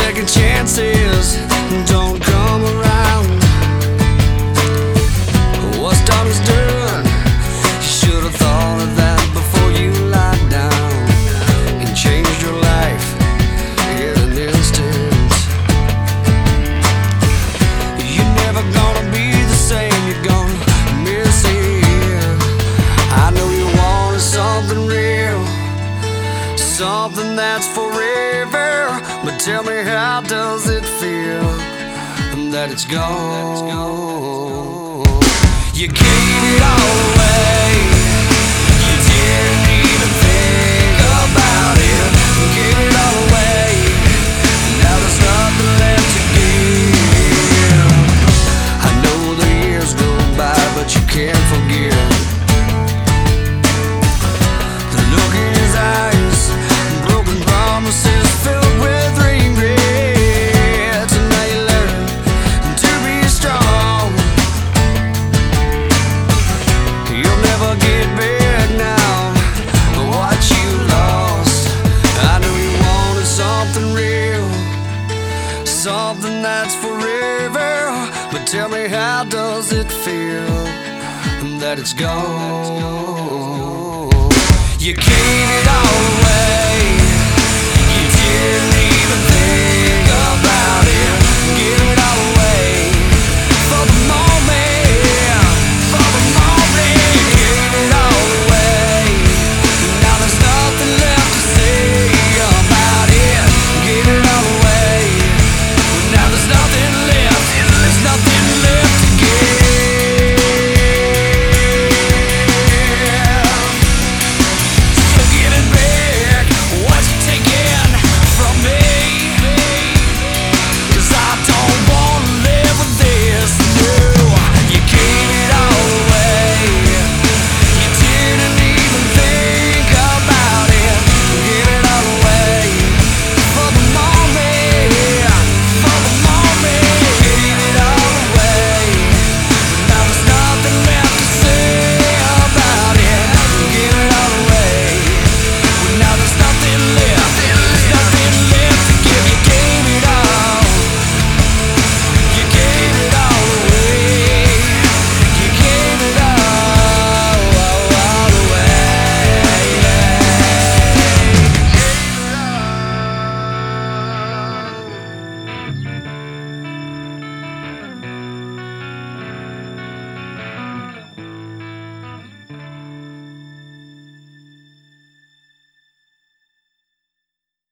second chances don't come around. What's done is done. You should have thought of that before you lied down and changed your life in an instant. You're never gonna be the same, you're gonna miss it. I know you wanted something real, something that's forever. But tell me, how does it feel that it's gone? You gave it all away, you didn't even think about it. You gave it all away, now there's nothing left to give. I know the years go by, but you can't forget the look in his eyes, broken promises filled with regrets. And now you learn to be strong. You'll never get back now what you lost. I knew you wanted something real, something that's forever. But tell me, how does it feel that it's gone? You gave it all.